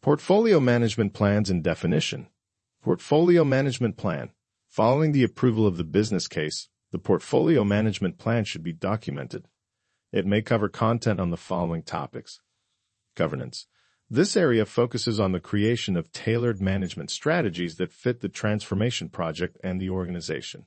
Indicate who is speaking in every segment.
Speaker 1: Portfolio management plans and definition. Portfolio management plan. Following the approval of the business case, the portfolio management plan should be documented. It may cover content on the following topics. Governance. This area focuses on the creation of tailored management strategies that fit the transformation project and the organization.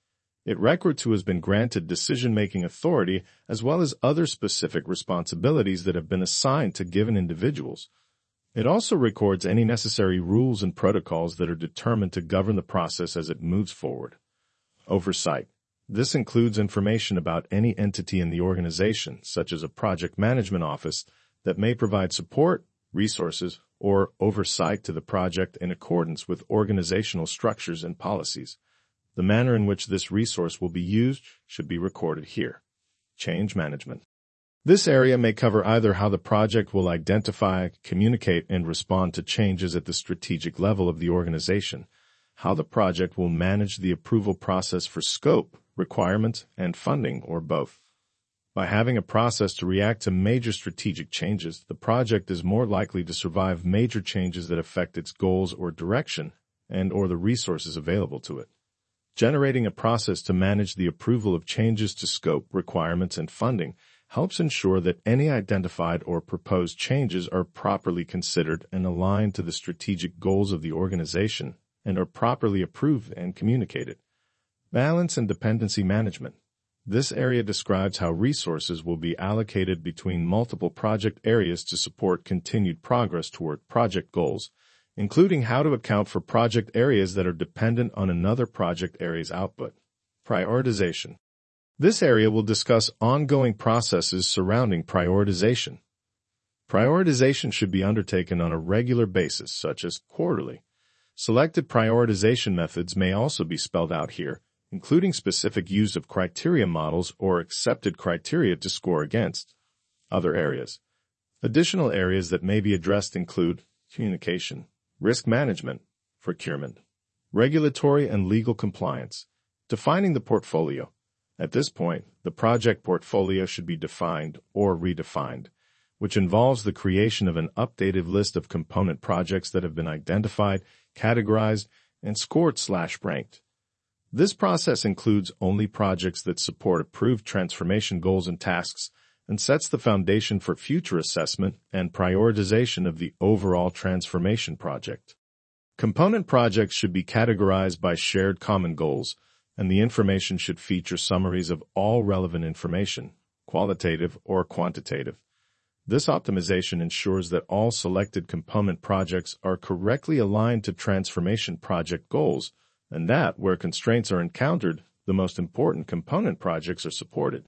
Speaker 1: It records who has been granted decision-making authority as well as other specific responsibilities that have been assigned to given individuals. It also records any necessary rules and protocols that are determined to govern the process as it moves forward. Oversight. This includes information about any entity in the organization, such as a project management office, that may provide support, resources, or oversight to the project in accordance with organizational structures and policies. The manner in which this resource will be used should be recorded here. Change management. This area may cover either how the project will identify, communicate, and respond to changes at the strategic level of the organization, how the project will manage the approval process for scope, requirements, and funding, or both. By having a process to react to major strategic changes, the project is more likely to survive major changes that affect its goals or direction and/or the resources available to it. Generating a process to manage the approval of changes to scope, requirements, and funding helps ensure that any identified or proposed changes are properly considered and aligned to the strategic goals of the organization and are properly approved and communicated. Balance and dependency management. This area describes how resources will be allocated between multiple project areas to support continued progress toward project goals, including how to account for project areas that are dependent on another project area's output. Prioritization. This area will discuss ongoing processes surrounding prioritization. Prioritization should be undertaken on a regular basis, such as quarterly. Selected prioritization methods may also be spelled out here, including specific use of criteria models or accepted criteria to score against. Other areas. Additional areas that may be addressed include communication, risk management, procurement, regulatory and legal compliance, defining the portfolio. At this point, the project portfolio should be defined or redefined, which involves the creation of an updated list of component projects that have been identified, categorized, and scored/ranked. This process includes only projects that support approved transformation goals and tasks and sets the foundation for future assessment and prioritization of the overall transformation project. Component projects should be categorized by shared common goals, and the information should feature summaries of all relevant information, qualitative or quantitative. This optimization ensures that all selected component projects are correctly aligned to transformation project goals, and that, where constraints are encountered, the most important component projects are supported.